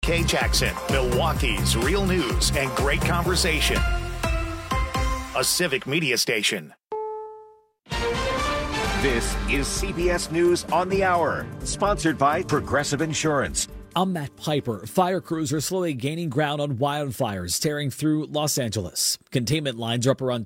WKJK Jackson, Milwaukee's real news and great conversation. A civic media station. This is CBS News on the Hour, sponsored by Progressive Insurance. I'm Matt Piper. Fire crews are slowly gaining ground on wildfires tearing through Los Angeles. Containment lines are up around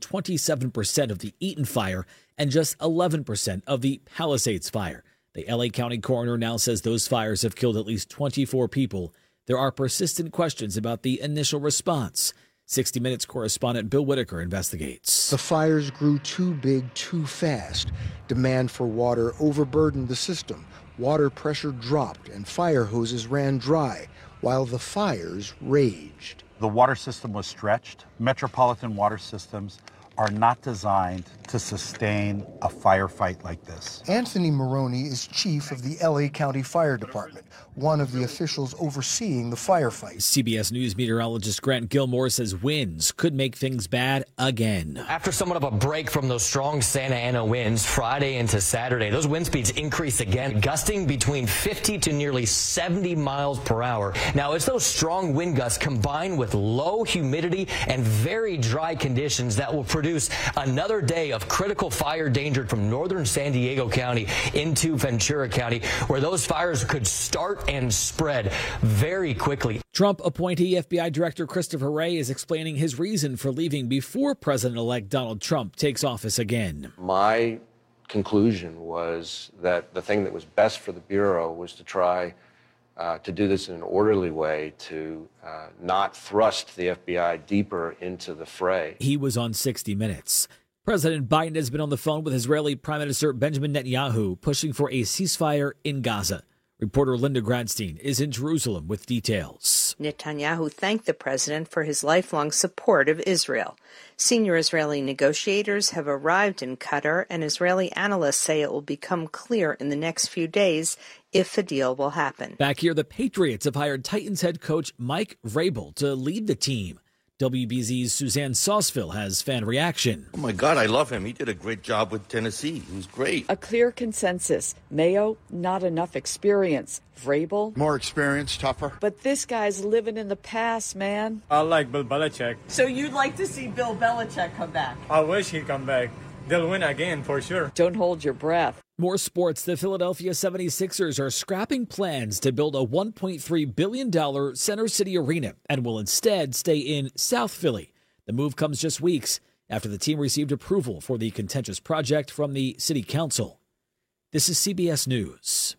27% of the Eaton fire and just 11% of the Palisades fire. The LA County coroner now says those fires have killed at least 24 people. There are persistent questions about the initial response. 60 Minutes correspondent Bill Whitaker investigates. The fires grew too big too fast. Demand for water overburdened the system. Water pressure dropped and fire hoses ran dry while the fires raged. The water system was stretched. Metropolitan water systems are not designed to sustain a firefight like this. Anthony Maroney is chief of the LA County Fire Department, one of the officials overseeing the firefight. CBS News meteorologist Grant Gilmore says winds could make things bad again. After somewhat of a break from those strong Santa Ana winds Friday into Saturday, those wind speeds increase again, gusting between 50 to nearly 70 miles per hour. Now, it's those strong wind gusts combined with low humidity and very dry conditions that will produce another day of critical fire danger from northern San Diego County into Ventura County, where those fires could start and spread very quickly. Trump appointee FBI Director Christopher Wray is explaining his reason for leaving before President-elect Donald Trump takes office again. My conclusion was that the thing that was best for the Bureau was to try to do this in an orderly way, to not thrust the FBI deeper into the fray. He was on 60 Minutes. President Biden has been on the phone with Israeli Prime Minister Benjamin Netanyahu, pushing for a ceasefire in Gaza. Reporter Linda Gradstein is in Jerusalem with details. Netanyahu thanked the president for his lifelong support of Israel. Senior Israeli negotiators have arrived in Qatar, and Israeli analysts say it will become clear in the next few days if a deal will happen. Back here, the Patriots have hired Titans head coach Mike Vrabel to lead the team. WBZ's Suzanne Sausville has fan reaction. Oh, my God, I love him. He did a great job with Tennessee. He was great. A clear consensus. Mayo, not enough experience. Vrabel, more experience, tougher. But this guy's living in the past, man. I like Bill Belichick. So you'd like to see Bill Belichick come back? I wish he'd come back. They'll win again for sure. Don't hold your breath. More sports. The Philadelphia 76ers are scrapping plans to build a $1.3 billion Center City arena and will instead stay in South Philly. The move comes just weeks after the team received approval for the contentious project from the city council. This is CBS News.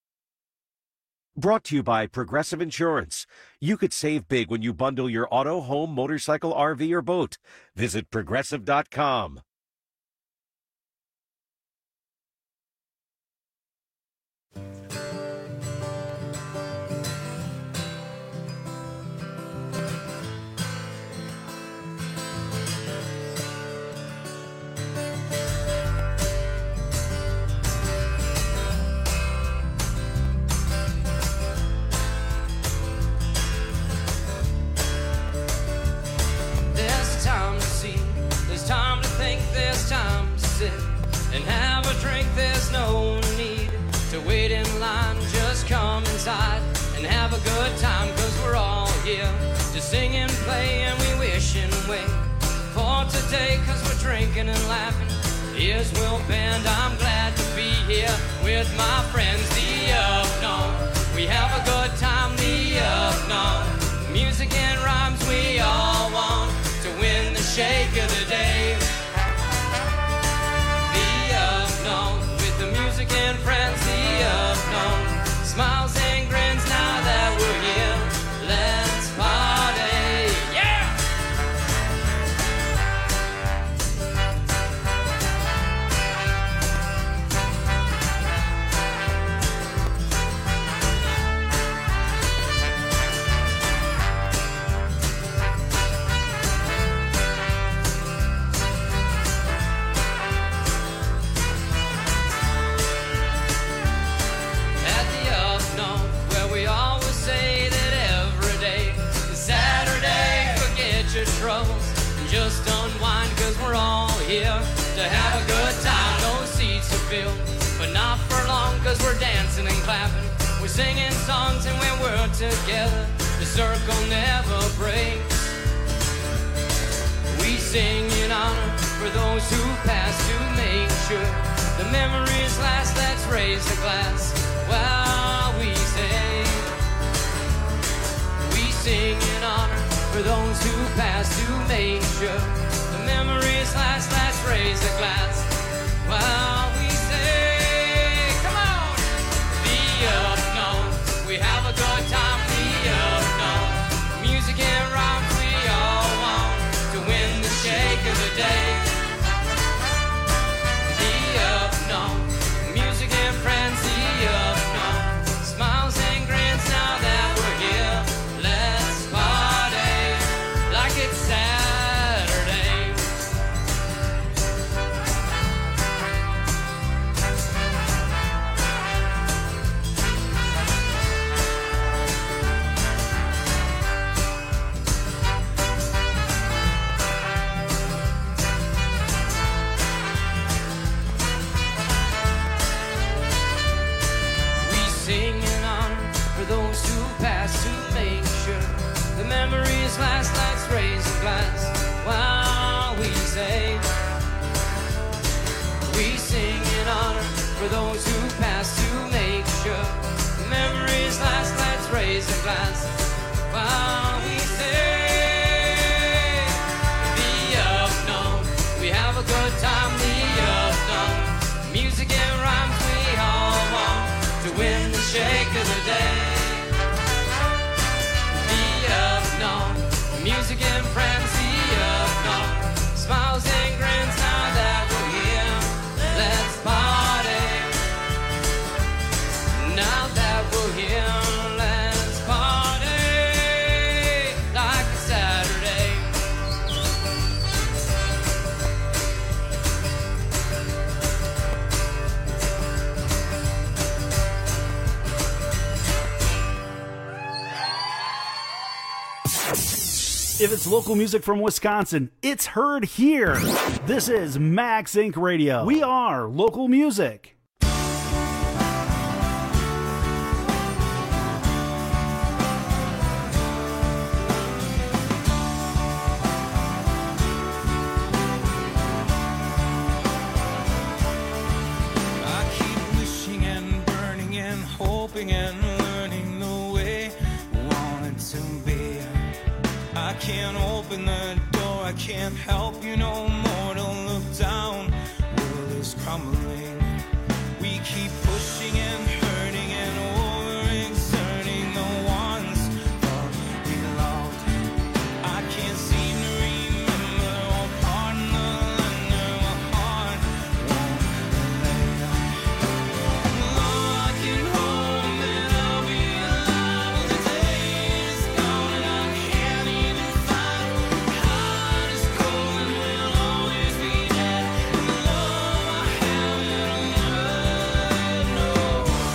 Brought to you by Progressive Insurance. You could save big when you bundle your auto, home, motorcycle, RV, or boat. Visit Progressive.com. And have a drink, there's no need to wait in line. Just come inside and have a good time, cause we're all here to sing and play, and we wish and wait for today, cause we're drinking and laughing. Here's Will Band, I'm glad to be here with my friends, the Unknown. We have a good time, the Unknown. Music and rhymes, we all want to win the shake of the day. With the music and friends, the Unknown. Smiles and grins now that we're here. Let's party, yeah! Just unwind, cause we're all here to have a good time. No seats to fill, but not for long, cause we're dancing and clapping. We're singing songs and when we're together, the circle never breaks. We sing in honor for those who pass to make sure the memories last. Let's raise a glass while we sing. We sing in honor for those who pass to make sure the memories last. Let's raise a glass while we sing. Come on! The unknown, we have a good time. The unknown, music and rhymes, we all want to win the shake of the day. The unknown, music and friends. The unknown, smiles and grins. Now that we're here, let's party like it's Saturday. We sing in honor for those who pass to make sure the memories last. Let's raise a glass while we say. We sing in honor for those who pass to make sure the memories last. Let's raise a glass while we say. The unknown, we have a good time. The unknown, music and rhymes, we all want to win the shake of the day. The unknown, music and friends. The unknown, smiles and grins. Now that we're here, let's party. Now that we're here, let's party like a Saturday. If it's local music from Wisconsin, it's heard here. This is Max Inc. Radio. We are local music. I keep wishing and burning and hoping and learning the way I want it to be. I can't open the door, I can't help you no more to look down. World is crumbling. We keep pushing and hurting and overexerting the ones that we loved. I can't seem to remember or pardon the lender my heart won't lay. Lord, I can hope that I'll be alive when the day is gone and I can't even find. Heart is cold and we'll always be dead. The love I have, it'll never know.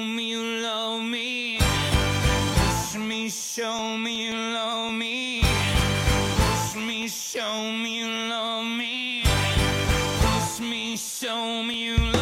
me you love me. Push me, show me you love me. Push me, show me you love me. Push me, show me you love me.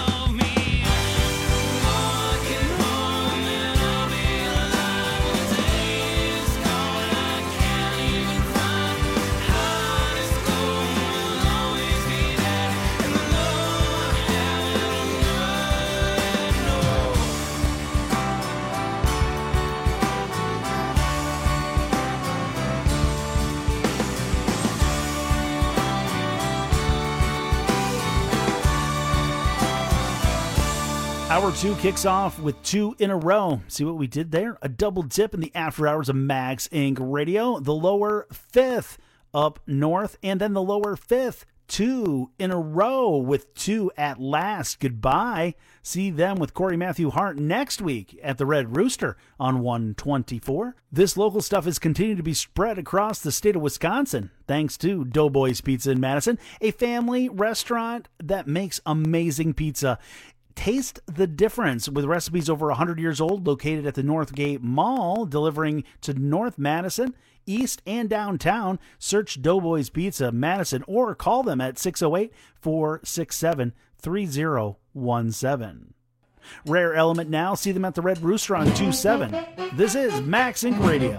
Hour 2 kicks off with 2 in a row. See what we did there? A double dip in the after hours of Max Inc. Radio. The lower 5th up north, and then the lower 5th, 2 in a row with 2 at last. Goodbye. See them with Corey Matthew Hart next week at the Red Rooster on 124. This local stuff is continuing to be spread across the state of Wisconsin, thanks to Doughboys Pizza in Madison, a family restaurant that makes amazing pizza. Taste the difference with recipes over 100 years old, located at the Northgate Mall, delivering to North Madison, East, and downtown. Search Doughboys Pizza Madison or call them at 608-467-3017. Rare Element now. See them at the Red Rooster on 27. This is Max Inc. Radio.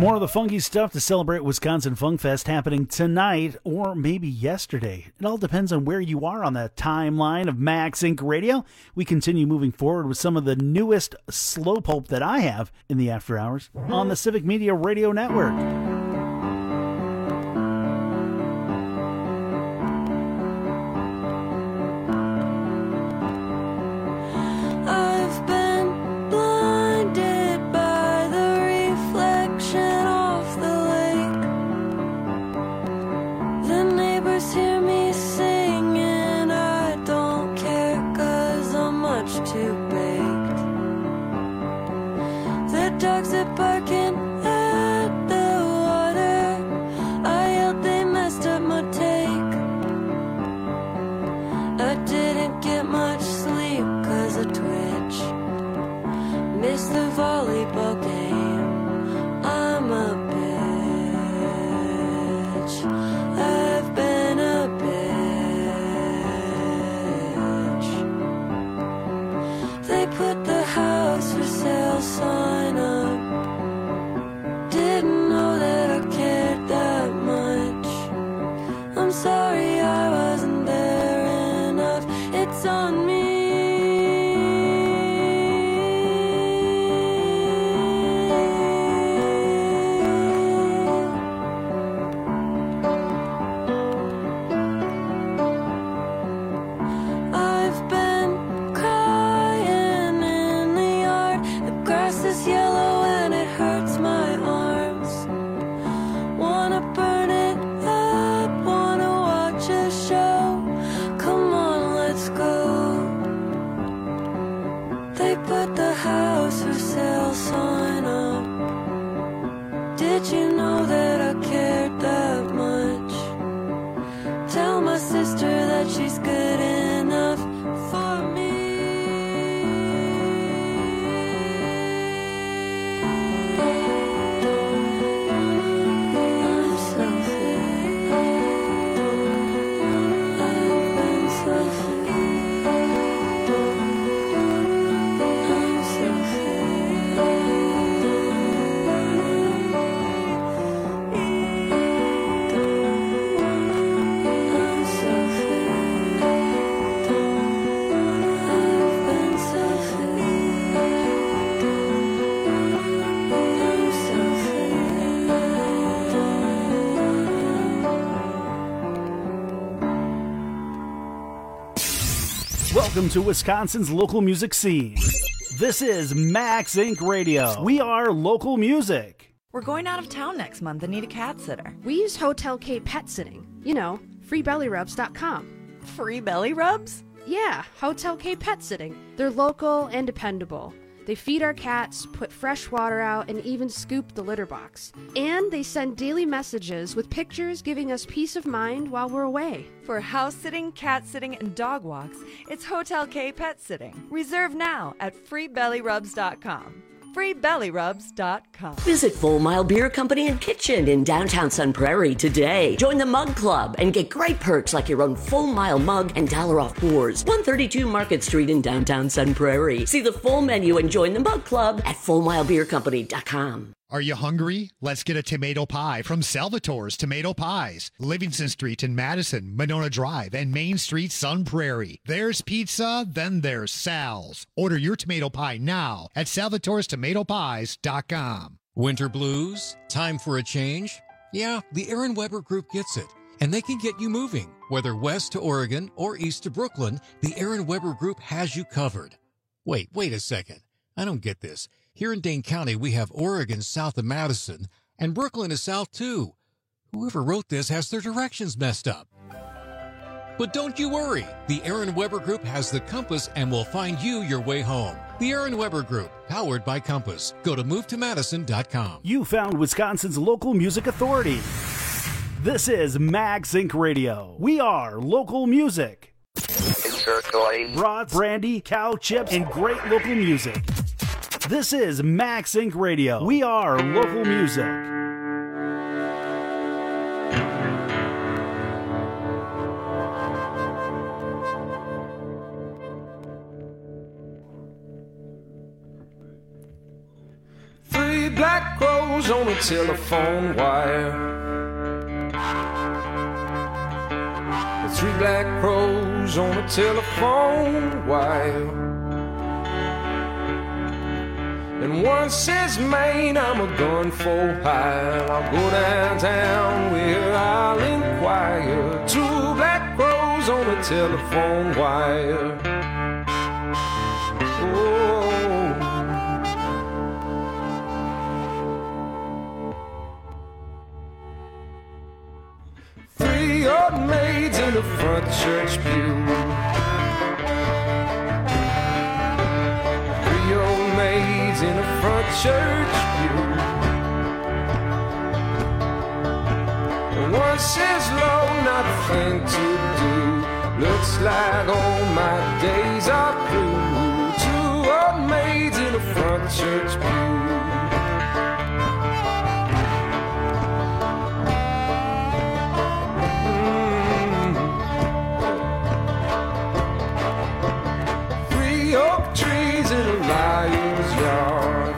More of the funky stuff to celebrate Wisconsin Funk Fest happening tonight or maybe yesterday. It all depends on where you are on the timeline of Max Inc. Radio. We continue moving forward with some of the newest slow pulp that I have in the after hours on the Civic Media Radio Network. Dogs are barking at the water. I yelled they messed up my take. I didn't get much sleep cause of Twitch. Missed the volleyball game. I'm a bitch. I've been a bitch. They put the house for sale sign up. Didn't know that I cared that much. I'm sorry I wasn't there enough. It's on me. I've been crying in the yard. The grass is yellow and it hurts my arms. Wanna burn it up, wanna watch a show. Come on, let's go. They put the house for sale sign up. Did you know that I cared that much? Tell my sister that she's good enough for me. I'm so free. I've been so free. I'm so I'm so free. I've been so free. I'm so Welcome to Wisconsin's local music scene. This is Max Inc. Radio. We are local music. We're going out of town next month and need a cat sitter. We use Hotel K Pet Sitting. You know, freebellyrubs.com. Free belly rubs? Yeah, Hotel K Pet Sitting. They're local and dependable. They feed our cats, put fresh water out, and even scoop the litter box. And they send daily messages with pictures giving us peace of mind while we're away. For house sitting, cat sitting, and dog walks, it's Hotel K Pet Sitting. Reserve now at freebellyrubs.com. freebellyrubs.com. Visit Full Mile Beer Company and Kitchen in downtown Sun Prairie today. Join the Mug Club and get great perks like your own Full Mile mug and $1 off pours. 132 Market Street in downtown Sun Prairie. See the full menu and join the Mug Club at FullMileBeerCompany.com. Are you hungry? Let's get a tomato pie from Salvatore's Tomato Pies. Livingston Street in Madison, Monona Drive, and Main Street, Sun Prairie. There's pizza, then there's Sal's. Order your tomato pie now at salvatorestomatopies.com. Winter blues? Time for a change? Yeah, the Aaron Weber Group gets it. And they can get you moving. Whether west to Oregon or east to Brooklyn, the Aaron Weber Group has you covered. Wait a second. I don't get this. Here in Dane County, we have Oregon south of Madison, and Brooklyn is south too. Whoever wrote this has their directions messed up. But don't you worry. The Aaron Weber Group has the compass and will find you your way home. The Aaron Weber Group, powered by Compass. Go to movetomadison.com. You found Wisconsin's local music authority. This is Max Inc. Radio. We are local music. Brats, brandy, cow chips, and great local music. This is Max Inc. Radio. We are local music. Free black crows on a telephone wire. 3 black crows on a telephone wire. And one says, Maine, I'm a gun for hire. I'll go downtown where I'll inquire. 2 black crows on a telephone wire. Oh. 3 old maids in the front church pew. 3 old maids in the front church pew. And one says, Lord, not a thing to do. Looks like all my days are through. 2 old maids in the front church pew. Oak trees in a liar's yard.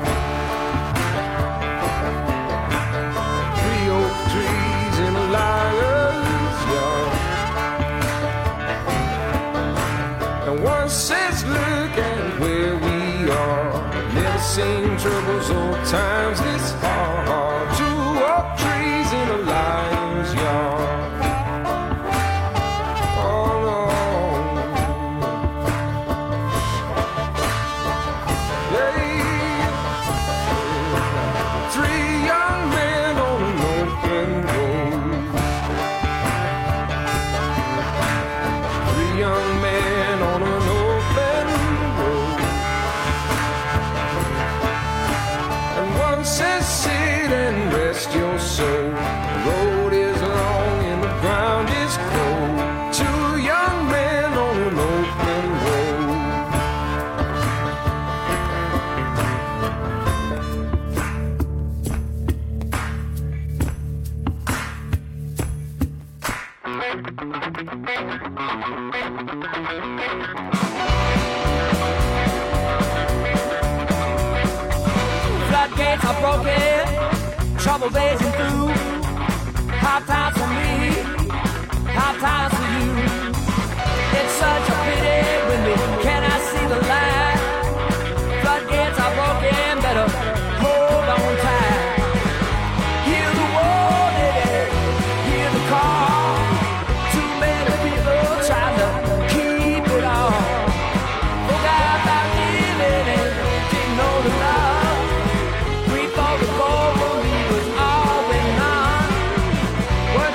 3 oak trees in a liar's yard. And one says, look at where we are. Never seen troubles or times this hard. 2 oak trees in a liar's yard. Your soul. The road is long and the ground is cold. 2 young men on an open Floodgates are broken, trouble raging through. Hard times for me, hard times for you. It's such a pity when we cannot see the light. Floodgates are broken, better hold on tight. Hear the warning, hear the call. Too many people trying to keep it all. Forgot about living and didn't know the love. We thought the goal for me was all but none. Well,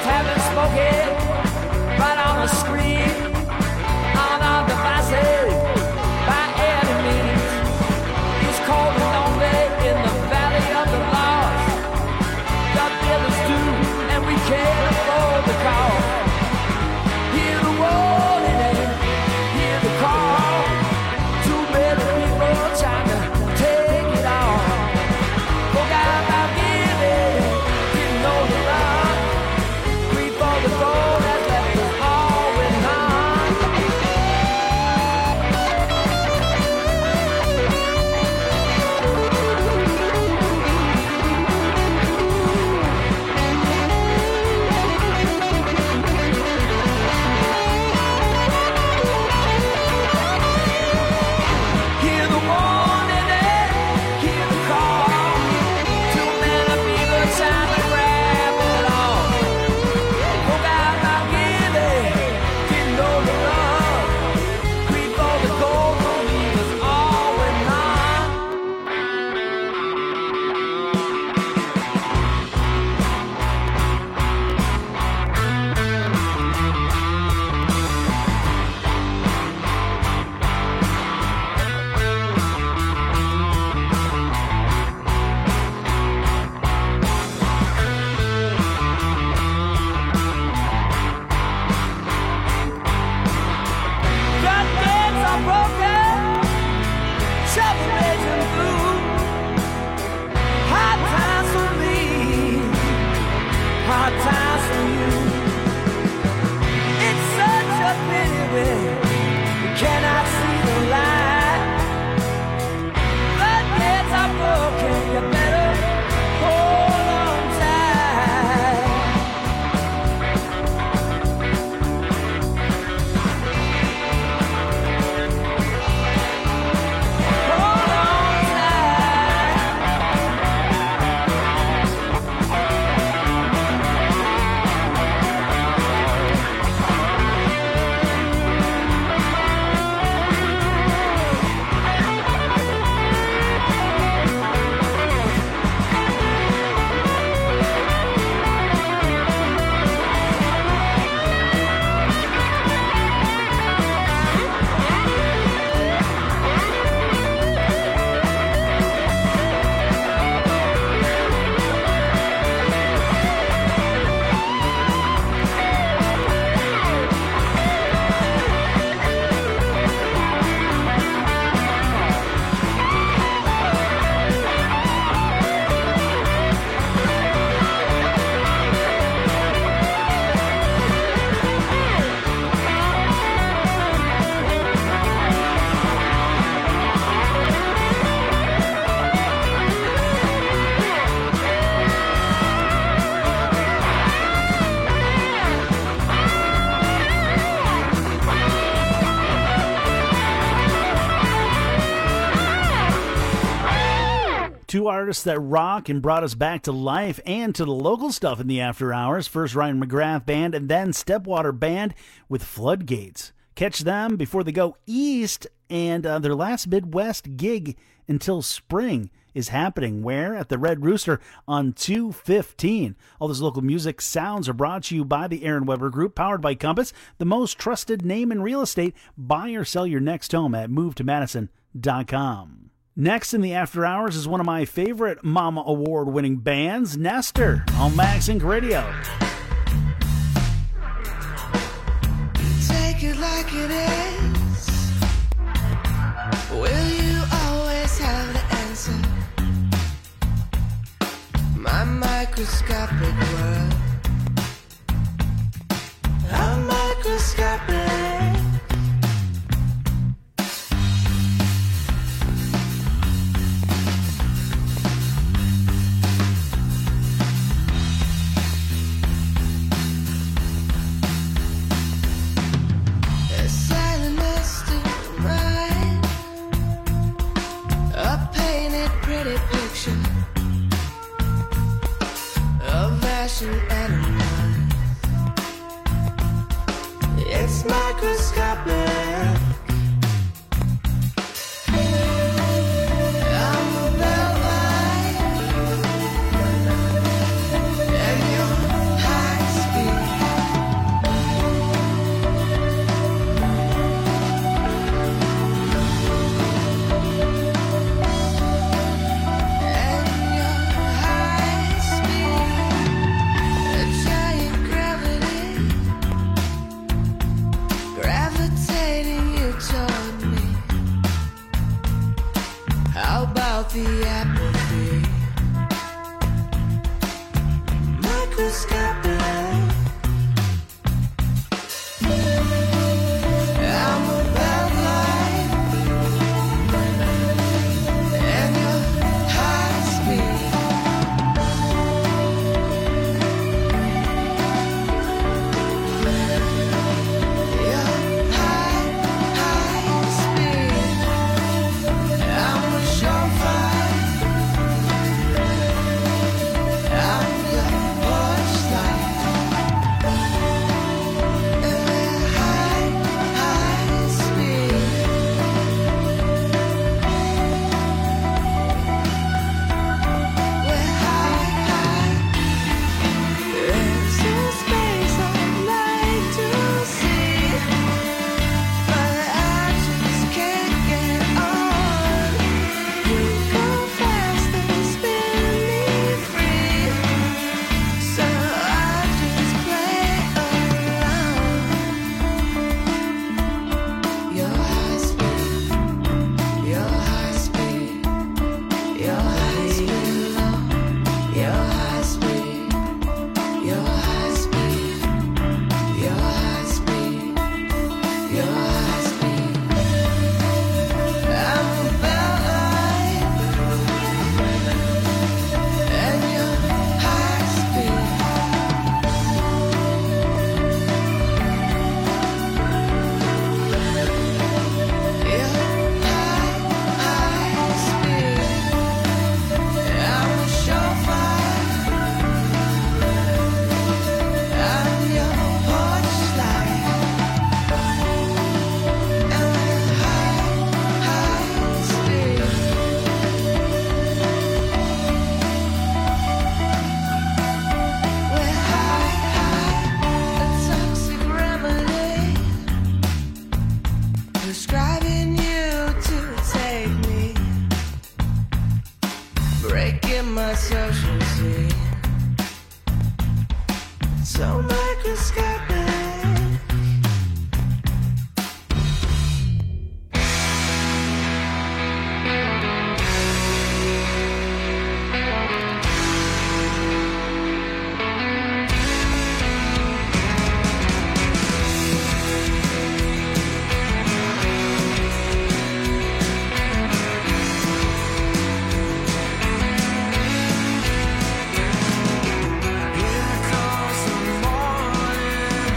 two artists that rock and brought us back to life and to the local stuff in the after hours. First Ryan McGrath Band and then Stepwater Band with Floodgates. Catch them before they go east, and their last Midwest gig until spring is happening. Where? At the Red Rooster on 215. All those local music sounds are brought to you by the Aaron Weber Group, powered by Compass, the most trusted name in real estate. Buy or sell your next home at movetomadison.com. Next in the after hours is one of my favorite Mama Award-winning bands, Nestor, on Max Inc. Radio. Take it like it is. Will you always have the answer? My microscopic world. I'm microscopic. It's microscopic. The apathy, microscopic. I'm about life and your high speed. Your high speed. I'm a surefire. So microscopic. Here comes the morning.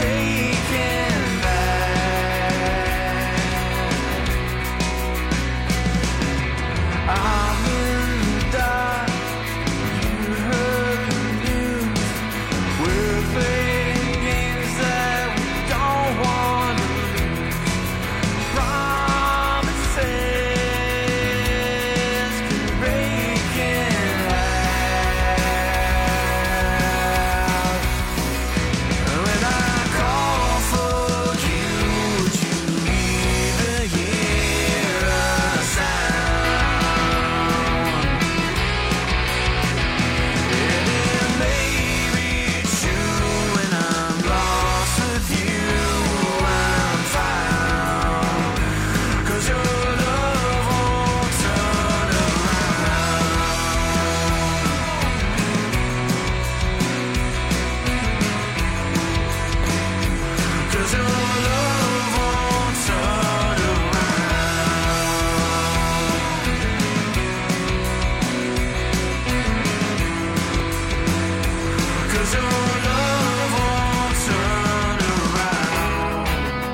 taken back. I'm in the dark, you heard the news. We're playing games that we don't want to lose. Promises can break in half. When I call for you, would you even hear a sound? And it may be true when I'm lost with you, I'm found. 'Cause your love won't turn around. 'Cause your love won't turn around. 'Cause your love won't turn around.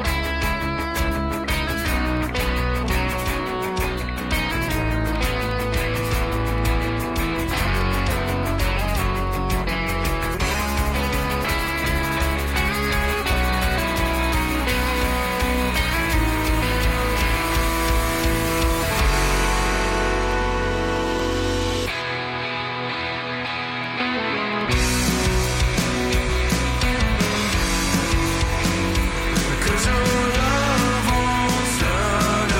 Cause your love won't turn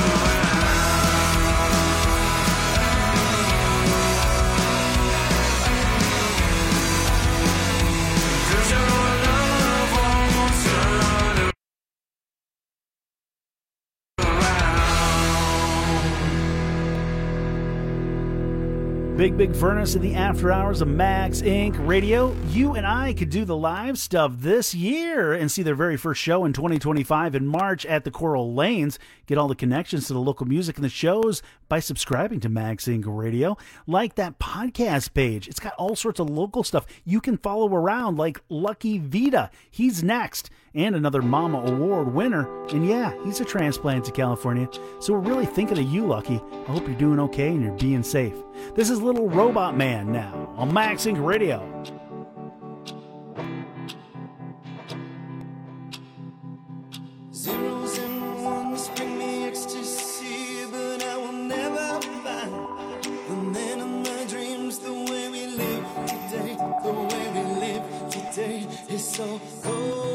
around. 'Cause your love won't turn Big Furnace in the after hours of Max Inc. Radio. You and I could do the live stuff this year and see their very first show in 2025 in March at the Coral Lanes. Get all the connections to the local music and the shows by subscribing to Max Inc. Radio. Like that podcast page. It's got all sorts of local stuff you can follow around, like Lucky Vita. He's next. And another Mama Award winner. And yeah, he's a transplant to California. So we're really thinking of you, Lucky. I hope you're doing okay and you're being safe. This is Little Robot Man now on Max Inc. Radio. Zeros and ones bring me ecstasy, but I will never find the man of my dreams. The way we live today, the way we live today is so cold.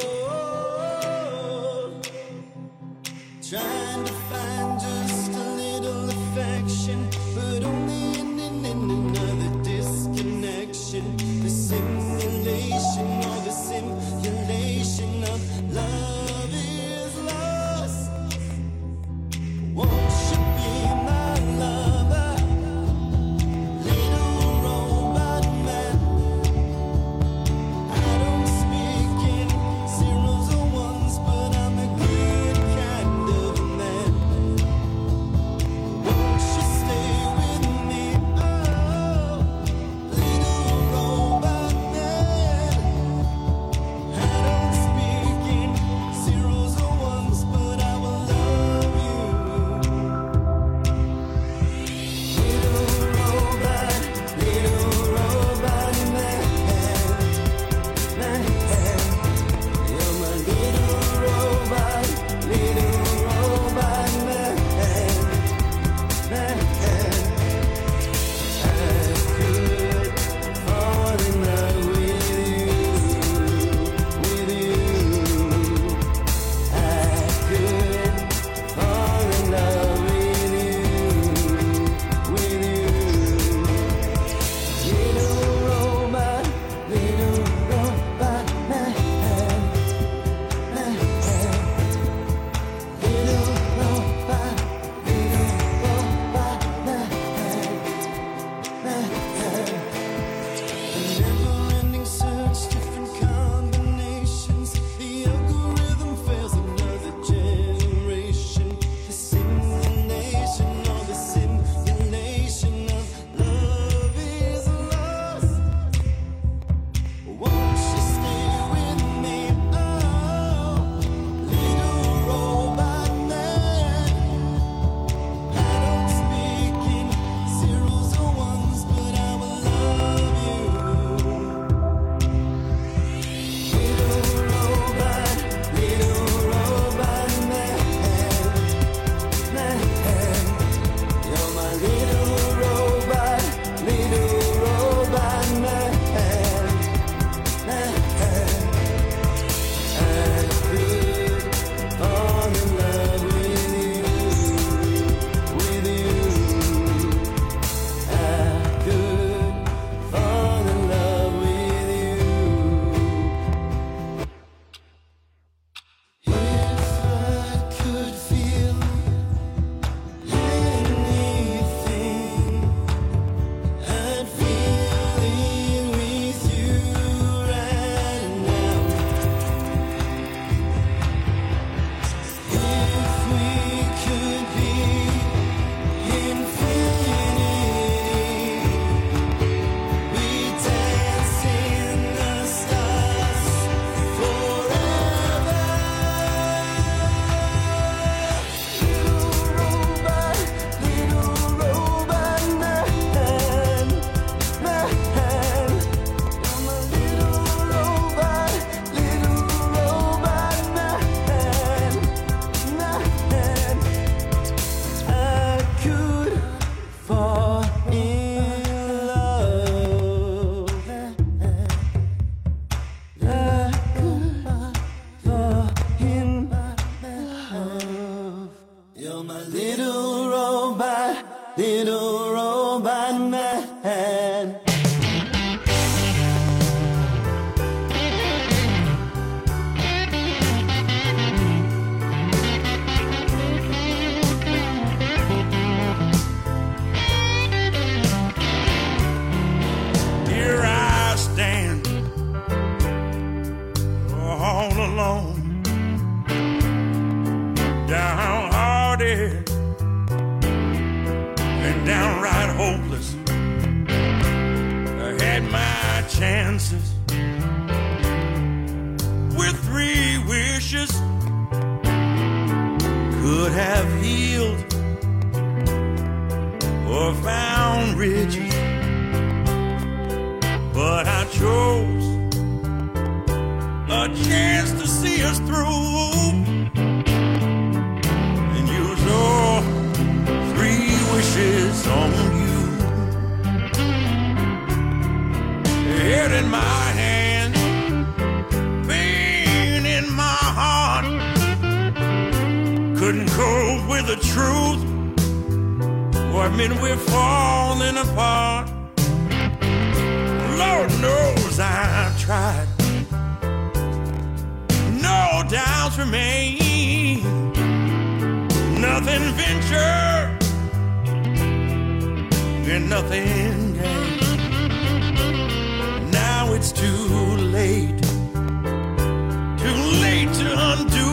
Trying to find just a little affection, but only in another disconnection. The simulation or the simulation of love is lost. Won't you be my lover, little robot man? I don't speak in zeros or ones, but I'm a good kind of man. alone, downhearted and downright hopeless. I had my chances with 3 wishes, could have healed or found riches, but I chose a chance to see us through and use all 3 wishes on you. Head in my hand, pain in my heart, couldn't cope with the truth, or it meant we're falling apart. Lord knows I've tried, no doubts remain, nothing venture and nothing gain. Now it's too late to undo,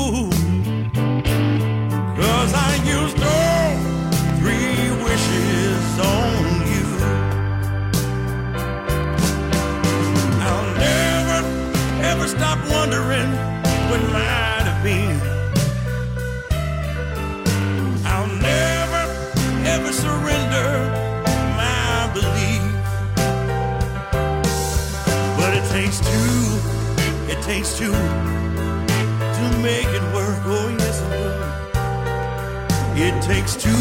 'cause I used all 3 wishes on you. I'll never, ever stop wondering what might have been. I'll never, ever surrender my belief. But it takes 2 to make it work. Oh yes it will. It takes 2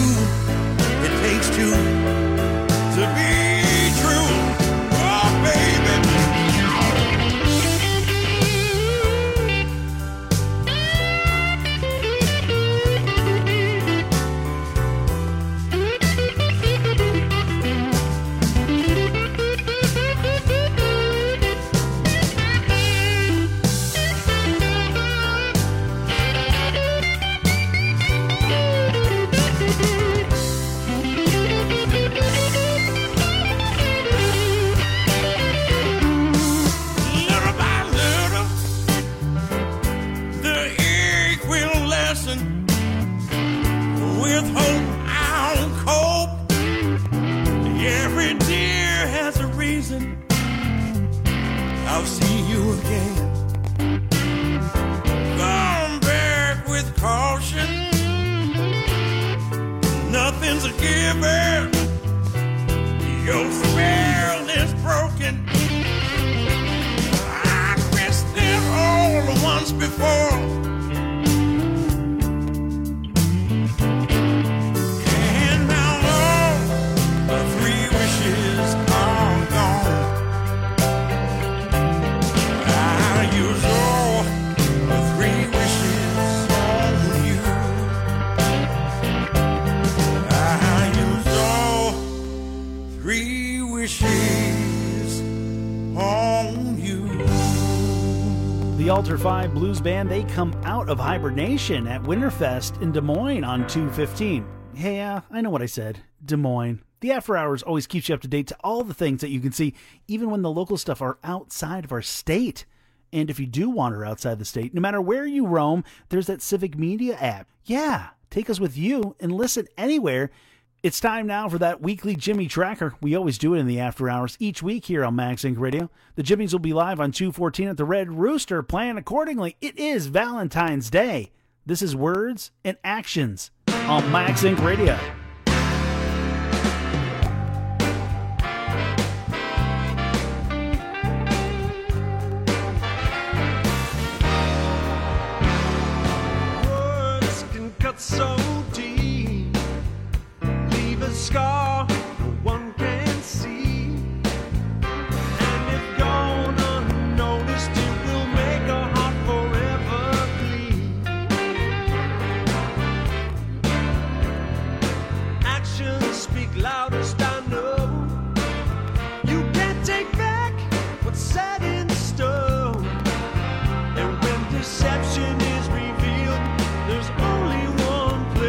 to be true. Oh baby. With hope I'll cope. Every tear has a reason. I'll see you again. Come back with caution. Nothing's a given. Your spell is broken. I've missed it all once before. The Alter 5 Blues Band, they come out of hibernation at Winterfest in Des Moines on 2/15. Yeah, I know what I said. Des Moines. The After Hours always keeps you up to date to all the things that you can see, even when the local stuff are outside of our state. And if you do wander outside the state, no matter where you roam, there's that Civic Media app. Yeah, take us with you and listen anywhere. It's time now for that weekly Jimmy Tracker. We always do it in the After Hours each week here on Max Inc. Radio. The Jimmies will be live on 2/14 at the Red Rooster. Plan accordingly. It is Valentine's Day. This is Words and Actions on Max Inc. Radio. Words can cut so deep, leave a scar no one can see, and if gone unnoticed, it will make a heart forever bleed. Actions speak loudest, I know. You can't take back what's set in stone, and when deception is revealed, there's only one place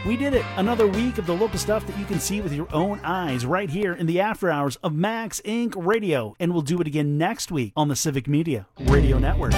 We did it. Another week of the local stuff that you can see with your own eyes right here in the after hours of Max Inc. Radio. And we'll do it again next week on the Civic Media Radio Network.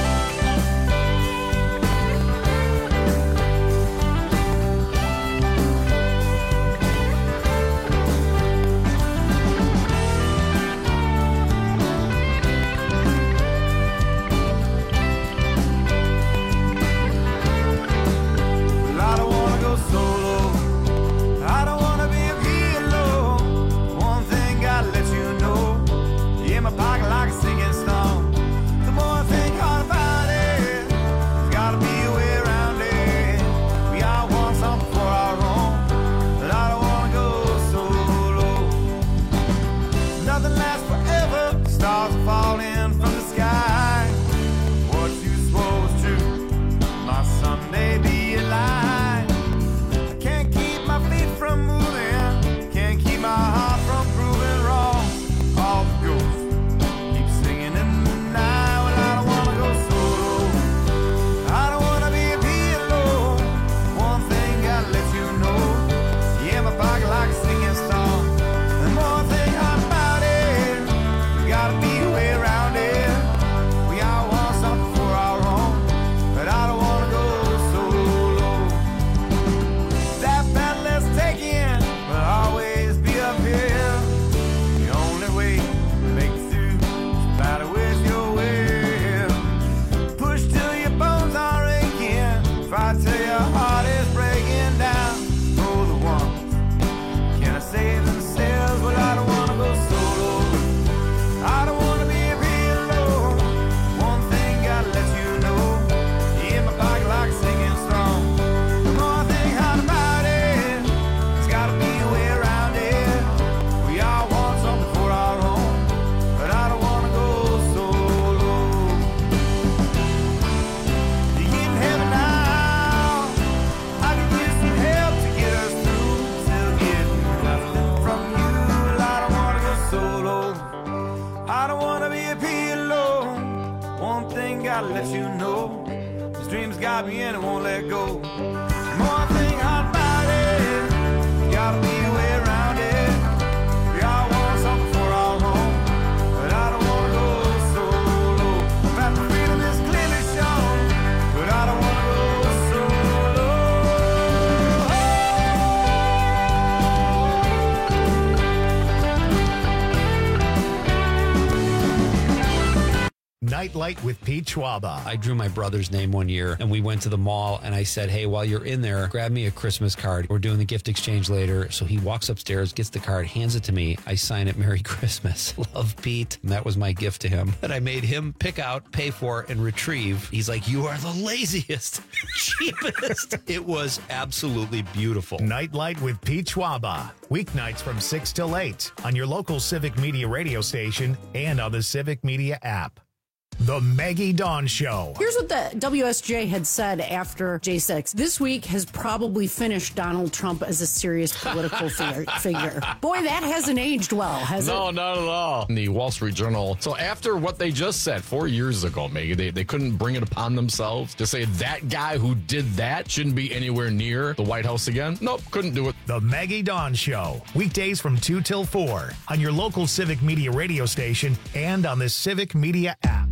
Nightlight with Pete Schwaba. I drew my brother's name one year, and we went to the mall, and I said, hey, while you're in there, grab me a Christmas card. We're doing the gift exchange later. So he walks upstairs, gets the card, hands it to me. I sign it, Merry Christmas. Love, Pete. And that was my gift to him that I made him pick out, pay for, and retrieve. He's like, you are the laziest, cheapest. It was absolutely beautiful. Nightlight with Pete Schwaba. Weeknights from 6 till 8 on your local Civic Media radio station and on the Civic Media app. The Maggie Dawn Show. Here's what the WSJ had said after J6. This week has probably finished Donald Trump as a serious political figure. Boy, that hasn't aged well, has it? No, not at all. In the Wall Street Journal. So after what they just said 4 years ago, Maggie, they couldn't bring it upon themselves to say that guy who did that shouldn't be anywhere near the White House again. Nope, couldn't do it. The Maggie Dawn Show. Weekdays from 2 till 4 on your local Civic Media radio station and on the Civic Media app.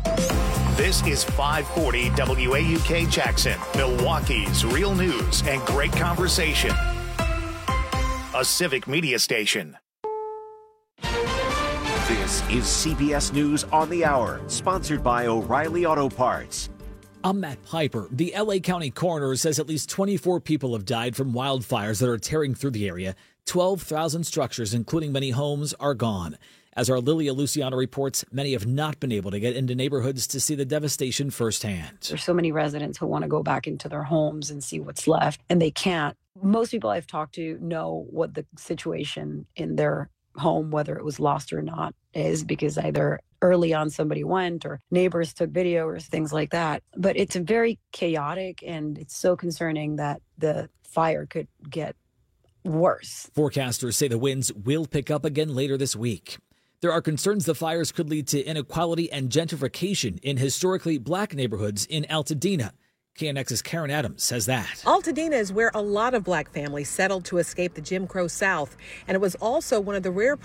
This is 540 WAUK Jackson, Milwaukee's real news and great conversation. A Civic Media station. This is CBS News on the Hour, sponsored by O'Reilly Auto Parts. I'm Matt Piper. The LA County coroner says at least 24 people have died from wildfires that are tearing through the area. 12,000 structures, including many homes, are gone. As our Lilia Luciano reports, many have not been able to get into neighborhoods to see the devastation firsthand. There's so many residents who want to go back into their homes and see what's left, and they can't. Most people I've talked to know what the situation in their home, whether it was lost or not, is, because either early on somebody went or neighbors took video or things like that. But it's very chaotic, and it's so concerning that the fire could get worse. Forecasters say the winds will pick up again later this week. There are concerns the fires could lead to inequality and gentrification in historically black neighborhoods in Altadena. KNX's Karen Adams says that. Altadena is where a lot of black families settled to escape the Jim Crow South, and it was also one of the rare